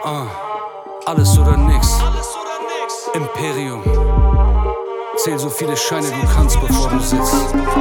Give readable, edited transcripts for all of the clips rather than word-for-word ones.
Alles oder nix. Imperium. Zähl so viele Scheine du kannst, bevor du sitzt.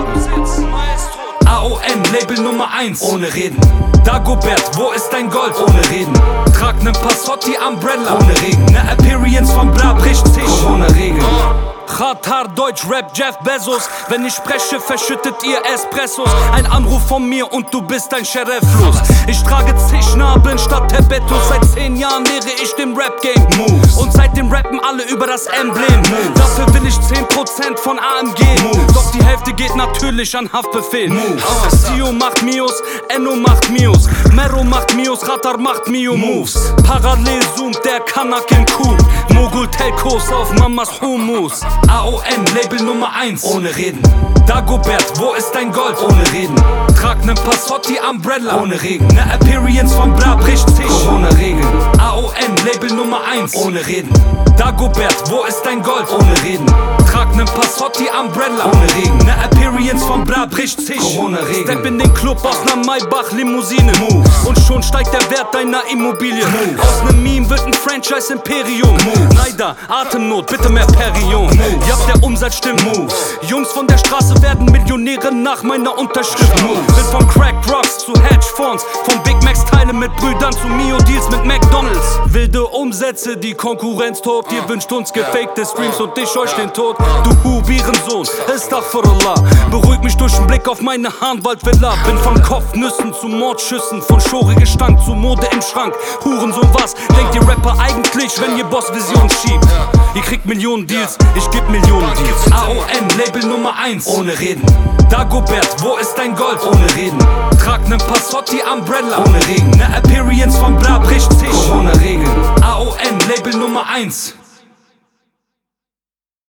AON, Label Nummer 1. Ohne Reden. Dagobert, wo ist dein Gold? Ohne Reden. Trag nen Passotti Umbrella. Ohne Regen. Ne Appearance von Bla bricht Tisch. Corona-Regeln. Katar, Deutsch, Rap, Jeff Bezos. Wenn ich spreche, verschüttet ihr Espressos. Ein Anruf von mir und du bist ein Sheriff los. Ich trage Zischnabeln statt Tabettos. Seit 10 Jahren lehre ich dem Rap-Game Moves. Und seitdem rappen alle über das Emblem. Moves. Dafür will ich 10% von AMG. Moves. Doch die Hälfte geht natürlich an Haftbefehl. Moves. Sio macht Mios, Enno macht Mios, Mero macht Mios, Ratar macht Mio Moves. Parallel zoomt der Kanak im Coup. Mogul Telkos auf Mamas Hummus. AON, Label Nummer 1. Ohne Reden. Dagobert, wo ist dein Gold? Ohne Reden. Trag nen Passotti Umbrella. Ohne Regen. Ne Appearance von Bla bricht Tisch. Corona-Regeln. AON, Label Nummer 1. Ohne Reden. Dagobert, wo ist dein Gold? Ohne Reden. Trag nen Passotti Umbrella. Ohne Regen. Ne Appearance von Bla bricht Tisch. Corona-Regeln. Step in den Club aus ner Maybach Limousine. Moves. Und schon steigt der Wert deiner Immobilie. Moves. Aus nem Meme wird ein Franchise Imperium. Moves. Neider, Atemnot, bitte mehr Perion. Moves. Ja, der Umsatz stimmt. Moves. Jungs von der Straße werden Millionäre nach meiner Unterschrift. Moves. Bin von Crack Rocks zu Hedgefonds, von Big Macs Teile mit Brüdern zu Mio Deals mit McDonalds. Wilde Umsätze, die Konkurrenz tobt. Ihr wünscht uns gefakte Streams und ich euch den Tod. Du Hubirensohn, Astaghfirullah. Beruhig mich durch den Blick auf meine Hahnwaldvilla. Bin von Kopfnüssen zu Mordschüssen, von Schori-Gestank zu Mode im Schrank. Hurensohn, was denkt ihr Rapper eigentlich, wenn ihr Boss-Vision schiebt? Ihr kriegt Millionen Deals, ich geb Millionen Deals. AON, Label Nummer 1. Ohne Reden. Dagobert, wo ist dein Gold? Ohne Reden. Trag nen Passotti Umbrella. Ohne Regen. Ne Appearance von Bla bricht Tisch. Corona-Regeln. AON, Label Nummer 1.